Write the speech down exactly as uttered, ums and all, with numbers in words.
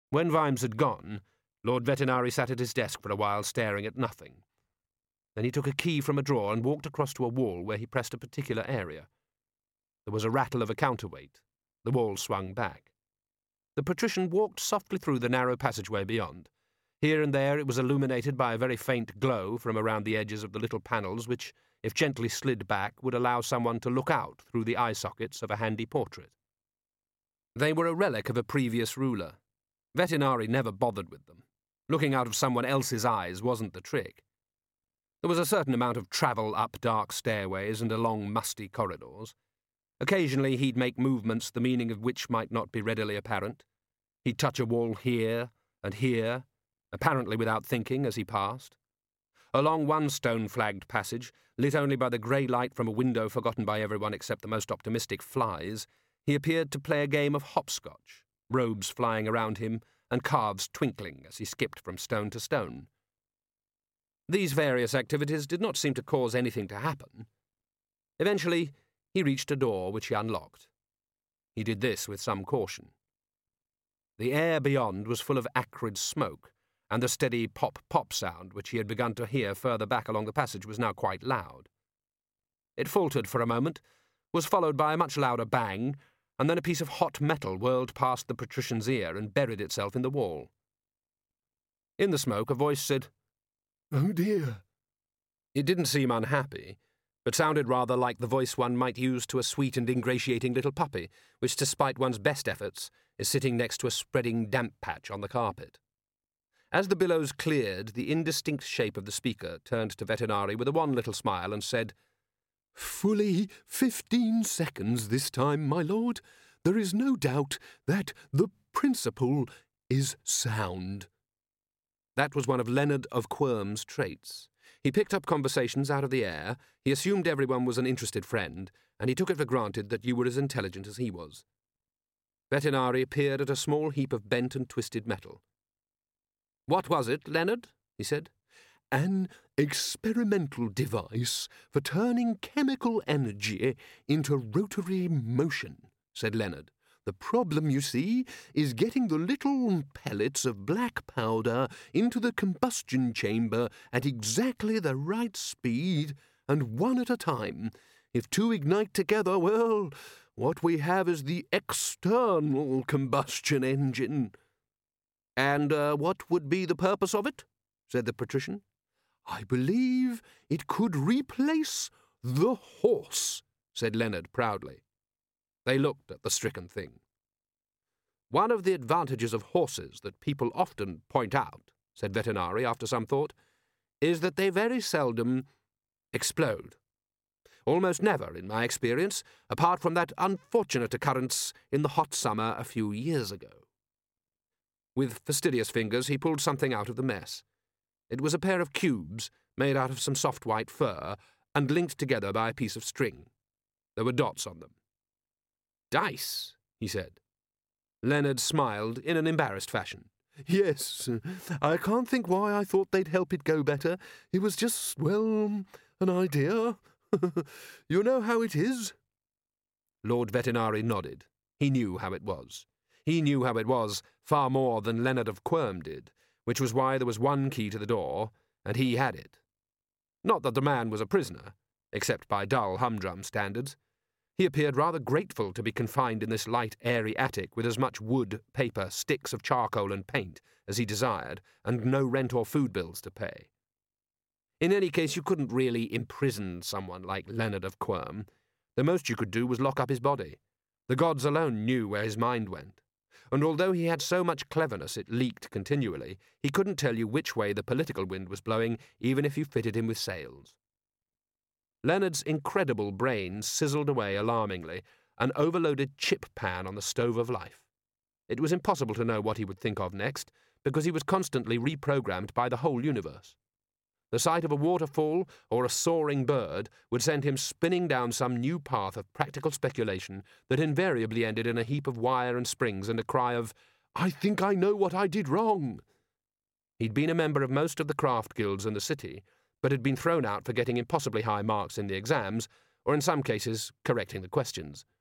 When Vimes had gone, Lord Vetinari sat at his desk for a while staring at nothing. Then he took a key from a drawer and walked across to a wall where he pressed a particular area. There was a rattle of a counterweight. The wall swung back. The patrician walked softly through the narrow passageway beyond. Here and there it was illuminated by a very faint glow from around the edges of the little panels which, if gently slid back, would allow someone to look out through the eye sockets of a handy portrait. They were a relic of a previous ruler. Vetinari never bothered with them. Looking out of someone else's eyes wasn't the trick. There was a certain amount of travel up dark stairways and along musty corridors. Occasionally he'd make movements the meaning of which might not be readily apparent. He'd touch a wall here and here, apparently without thinking as he passed. Along one stone-flagged passage, lit only by the grey light from a window forgotten by everyone except the most optimistic flies, he appeared to play a game of hopscotch, robes flying around him and calves twinkling as he skipped from stone to stone. These various activities did not seem to cause anything to happen. Eventually, he reached a door which he unlocked. He did this with some caution. The air beyond was full of acrid smoke, and the steady pop-pop sound which he had begun to hear further back along the passage was now quite loud. It faltered for a moment, was followed by a much louder bang, and then a piece of hot metal whirled past the patrician's ear and buried itself in the wall. In the smoke, a voice said, "Oh dear." It didn't seem unhappy, but sounded rather like the voice one might use to a sweet and ingratiating little puppy, which, despite one's best efforts, is sitting next to a spreading damp patch on the carpet. As the billows cleared, the indistinct shape of the speaker turned to Vetinari with a wan little smile and said, "Fully fifteen seconds this time, my lord. There is no doubt that the principle is sound." That was one of Leonard of Quirm's traits. He picked up conversations out of the air, he assumed everyone was an interested friend, and he took it for granted that you were as intelligent as he was. Vetinari peered at a small heap of bent and twisted metal. "What was it, Leonard?" he said. "An experimental device for turning chemical energy into rotary motion," said Leonard. "The problem, you see, is getting the little pellets of black powder into the combustion chamber at exactly the right speed and one at a time. If two ignite together, well, what we have is the external combustion engine." "And uh, what would be the purpose of it?" said the patrician. "I believe it could replace the horse," said Leonard proudly. They looked at the stricken thing. "One of the advantages of horses that people often point out," said Vetinari after some thought, "is that they very seldom explode. Almost never, in my experience, apart from that unfortunate occurrence in the hot summer a few years ago." With fastidious fingers he pulled something out of the mess. It was a pair of cubes made out of some soft white fur and linked together by a piece of string. There were dots on them. "Dice," he said. Leonard smiled in an embarrassed fashion. "Yes, I can't think why I thought they'd help it go better. It was just, well, an idea. You know how it is?" Lord Vetinari nodded. He knew how it was. He knew how it was far more than Leonard of Quirm did, which was why there was one key to the door, and he had it. Not that the man was a prisoner, except by dull humdrum standards. He appeared rather grateful to be confined in this light, airy attic with as much wood, paper, sticks of charcoal and paint as he desired, and no rent or food bills to pay. In any case, you couldn't really imprison someone like Leonard of Quirm. The most you could do was lock up his body. The gods alone knew where his mind went. And although he had so much cleverness it leaked continually, he couldn't tell you which way the political wind was blowing, even if you fitted him with sails. Leonard's incredible brain sizzled away alarmingly, an overloaded chip pan on the stove of life. It was impossible to know what he would think of next, because he was constantly reprogrammed by the whole universe. The sight of a waterfall or a soaring bird would send him spinning down some new path of practical speculation that invariably ended in a heap of wire and springs and a cry of, "I think I know what I did wrong." He'd been a member of most of the craft guilds in the city, but had been thrown out for getting impossibly high marks in the exams, or in some cases correcting the questions.